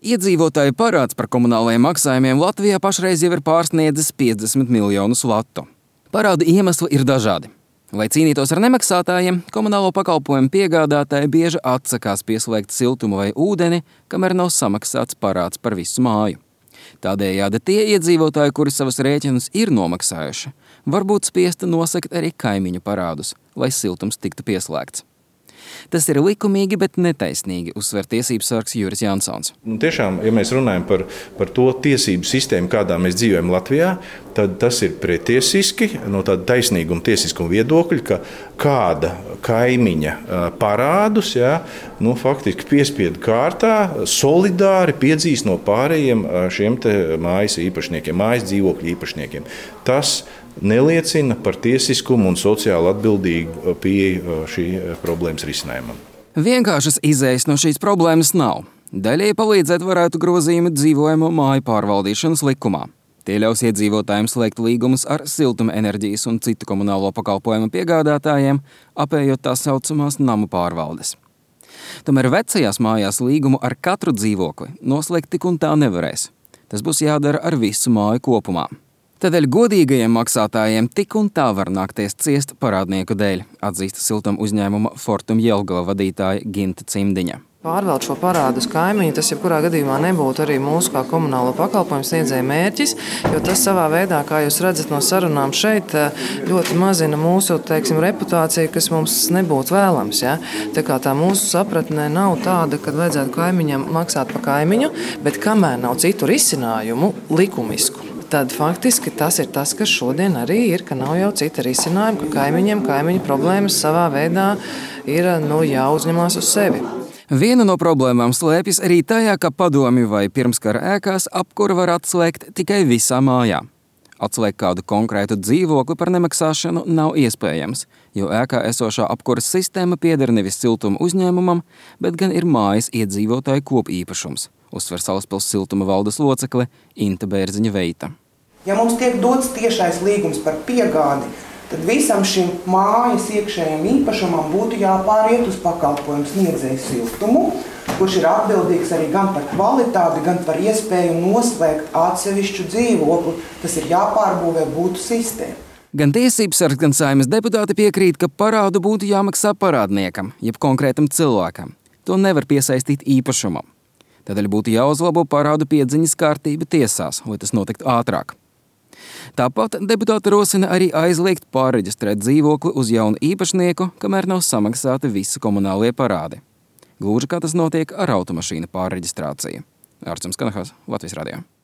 Iedzīvotāju parāds par komunālajiem maksājumiem Latvijā pašreiz jau ir pārsniedzis 50 miljonus latu. Parāda iemesli ir dažādi. Lai cīnītos ar nemaksātājiem, komunālo pakalpojumu piegādātāji bieži atsakās pieslēgt siltumu vai ūdeni, kamēr nav samaksāts parāds par visu māju. Tādējādi tie iedzīvotāji, kuri savus rēķinus ir nomaksājuši, var būt spiesti nosegt arī kaimiņu parādus, lai siltums tiktu pieslēgts. Tas ir likumīgi, bet netaisnīgi, uzsver tiesības sargs Juris Jansons. Tiešām, ja mēs runājam par to tiesību sistēmu, kādā mēs dzīvojam Latvijā, tad tas ir pretiesiski, no tāda taisnīguma, tiesiskuma viedokļa, ka kāda kaimiņa parādus, faktiski piespiedu kārtā solidāri piedzīs no pārējiem šiem te mājas īpašniekiem, mājas dzīvokļu īpašniekiem. Tas neliecina par tiesiskumu un sociāli atbildīgu pieeju šī problēmas risinājumam. Vienkāršas izejas no šīs problēmas nav. Daļai palīdzēt varētu grozījumi dzīvojamo māju pārvaldīšanas likumā. Tie ļaus iedzīvotājiem slēgt līgumus ar siltuma enerģijas un citu komunālo pakalpojumu piegādātājiem, apējot tā saucamās namu pārvaldes. Tomēr vecajās mājās līgumu ar katru dzīvokli noslēgt tik un tā nevarēs. Tas būs jādara ar visu māju kopumā. Tādēļ godīgajiem maksātājiem tik un tā var nākties ciest parādnieku dēļ, atzīst siltuma uzņēmuma Fortum Jelgava vadītāja Ginta Cimdiņa. Pārvelt šo parādu uz kaimiņu, tas jebkurā gadījumā nebūtu arī mūsu kā komunālo pakalpojumu sniedzēja mērķis, jo tas savā veidā, kā jūs redzat no sarunām šeit, ļoti mazina mūsu, reputāciju, kas mums nebūtu vēlams. Ja? Tā kā tā mūsu sapratnē nav tāda, kad vajadzētu kaimiņam maksāt pa kaimiņu, bet kamēr nav citu risinājumu likumisku. Tad faktiski tas ir tas, kas šodien arī ir, ka nav jau cita risinājuma, ka kaimiņu problēmas savā veidā ir jāuzņemās uz sevi. Viena no problēmām slēpjas arī tajā, ka padomju vai pirmskara ēkās apkuru var atslēgt tikai visā mājā. Atslēgt kādu konkrētu dzīvokli par nemaksāšanu nav iespējams, jo ēkā esošā apkuras sistēma pieder nevis siltuma uzņēmumam, bet gan ir mājas iedzīvotāju kopīpašums, uzsver Salaspils siltuma valdes locekle Inta Bērziņa Veita. Ja mums tiek dots tiešais līgums par piegādi, tad visam šim mājas iekšējiem īpašumam būtu jāpāriet uz pakalpojumu sniedzēju siltumu, kurš ir atbildīgs arī gan par kvalitāti, gan par iespēju noslēgt atsevišķu dzīvokli. Tas ir jāpārbūvē būtu sistēma. Gan tiesības sargs, gan Saeimas deputāti piekrīt, ka parādu būtu jāmaksā parādniekam, jeb konkrētam cilvēkam. To nevar piesaistīt īpašumam. Tādēļ būtu jāuzlabo parādu piedziņas kārtība tiesās, lai tas notiktu ātrāk. Tāpat deputāti rosina arī aizliegt pārreģistrēt dzīvokli uz jaunu īpašnieku, kamēr nav samaksāti visi komunālie parādi. Gluži kā tas notiek ar automašīnu pārreģistrāciju. Ārsts Kanahas, Latvijas radio.